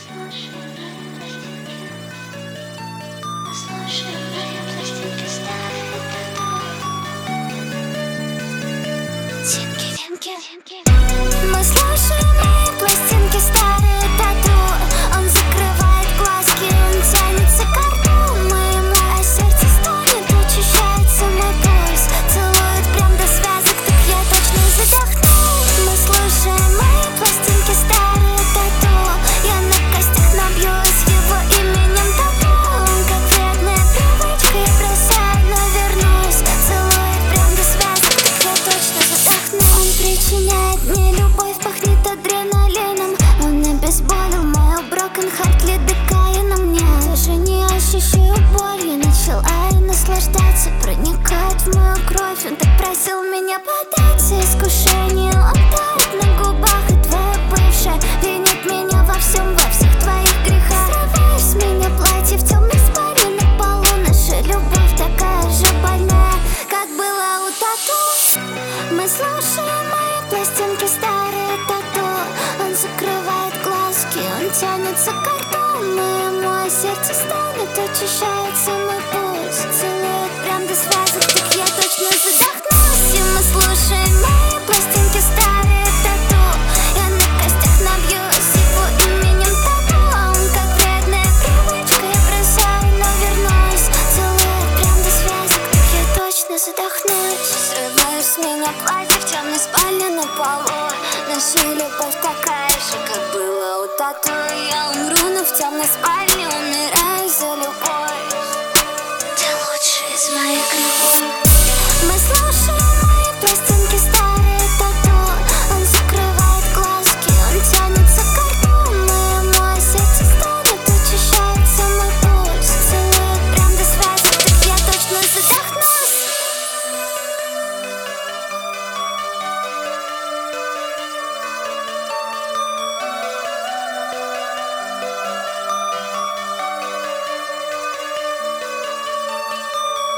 Слушай мои пластинки, слушай мои пластинки, старые тату. Тинки. Мы слушаем мои пластинки, старые тату. Он закрывает глазки, он тянется к рту моему, а сердце стонет, учащается мой пульс. Целует прям до связок, так я точно задохну. Мы слушаем мои пластинки, старые тату. Я на костях набьюсь его именем тату. Он как вредная привычка, я бросаю, но вернусь. Целует прям до связок, так я точно задохну. Он причиняет мне любовь, пахнет адреналином. Он обезболил мою broken heart лидокаином. Мне даже не ощущаю боль, я начала и наслаждаться. Проникает в мою кровь, он так просил меня податься искушению. Он тает на губах, и твоя бывшая винит меня во всем, во всех твоих грехах. Срываешь с меня платье в темной спальне на полу. Наша любовь такая же больная, как была у тату. Мы слушаем мои пластинки, старые тату. Он закрывает глазки, он тянется к рту моему, а сердце стонет, очищается мой пульс. Целует прям до связок, так я точно задохнусь. И мы слушаем мои пластинки, старые тату. Я на костях набьюсь его именем тату. А он как вредная привычка, я бросаю, но вернусь. Целует прям до связок, так я точно задохнусь. Срываешь с меня платье в темной спальне на полу. Наша любовь такая же, как была у тату. Я умру, но в темной спальне умираю за любовь. Ты лучший из моих грехов. Мы слушаем